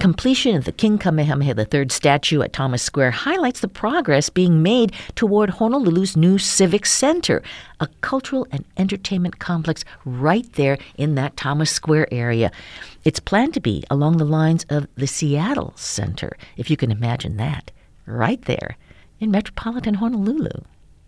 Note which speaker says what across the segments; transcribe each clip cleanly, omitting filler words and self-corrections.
Speaker 1: completion of the King Kamehameha III statue at Thomas Square highlights the progress being made toward Honolulu's new Civic Center, a cultural and entertainment complex right there in that Thomas Square area. It's planned to be along the lines of the Seattle Center, if you can imagine that, right there in metropolitan Honolulu.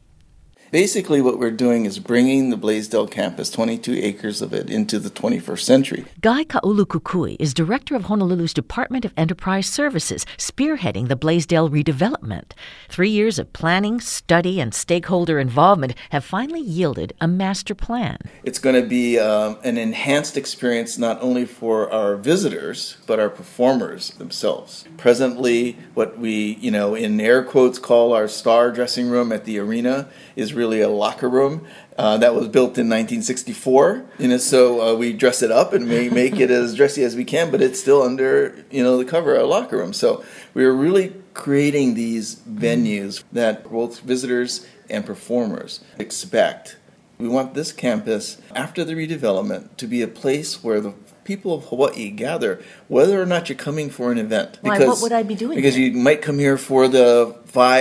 Speaker 2: Basically, what we're doing is bringing the Blaisdell campus, 22 acres of it, into the 21st century.
Speaker 1: Guy Kaulukukui is director of Honolulu's Department of Enterprise Services, spearheading the Blaisdell redevelopment. 3 years of planning, study, and stakeholder involvement have finally yielded a master plan.
Speaker 2: It's going to be an enhanced experience not only for our visitors, but our performers themselves. Presently, what we, in air quotes, call our star dressing room at the arena is really a locker room that was built in 1964. So we dress it up and make it as dressy as we can, but it's still under, the cover of a locker room. So we're really creating these venues that both visitors and performers expect. We want this campus, after the redevelopment, to be a place where the people of Hawaii gather, whether or not you're coming for an event.
Speaker 1: Why? What would I be doing
Speaker 2: Because
Speaker 1: there?
Speaker 2: You might come here for the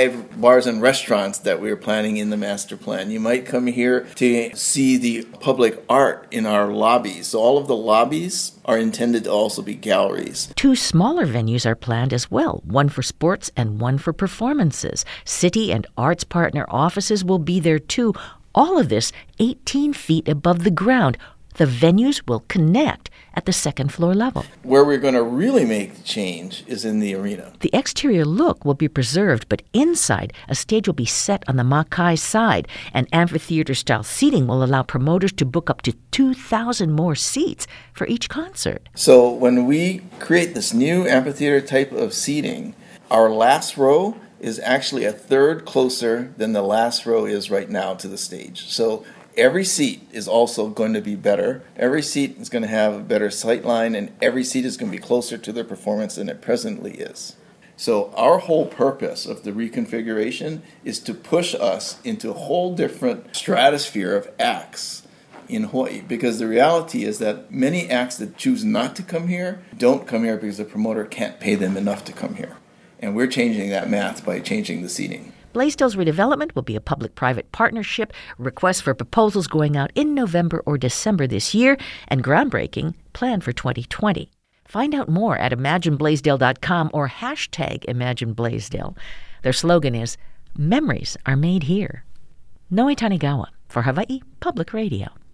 Speaker 2: 5 bars and restaurants that we're planning in the master plan. You might come here to see the public art in our lobbies. So all of the lobbies are intended to also be galleries.
Speaker 1: 2 smaller venues are planned as well, one for sports and one for performances. City and arts partner offices will be there too. All of this 18 feet above the ground. The venues will connect at the second floor level.
Speaker 2: Where we're going to really make the change is in the arena.
Speaker 1: The exterior look will be preserved, but inside, a stage will be set on the Makai side, and amphitheater-style seating will allow promoters to book up to 2,000 more seats for each concert.
Speaker 2: So when we create this new amphitheater type of seating, our last row is actually a third closer than the last row is right now to the stage. So every seat is also going to be better. Every seat is going to have a better sight line, and every seat is going to be closer to their performance than it presently is. So our whole purpose of the reconfiguration is to push us into a whole different stratosphere of acts in Hawaii, because the reality is that many acts that choose not to come here don't come here because the promoter can't pay them enough to come here. And we're changing that math by changing the seating.
Speaker 1: Blaisdell's redevelopment will be a public-private partnership. Requests for proposals going out in November or December this year, and groundbreaking planned for 2020. Find out more at ImagineBlaisdell.com or hashtag ImagineBlaisdell. Their slogan is, "Memories are made here." Noe Tanigawa for Hawaii Public Radio.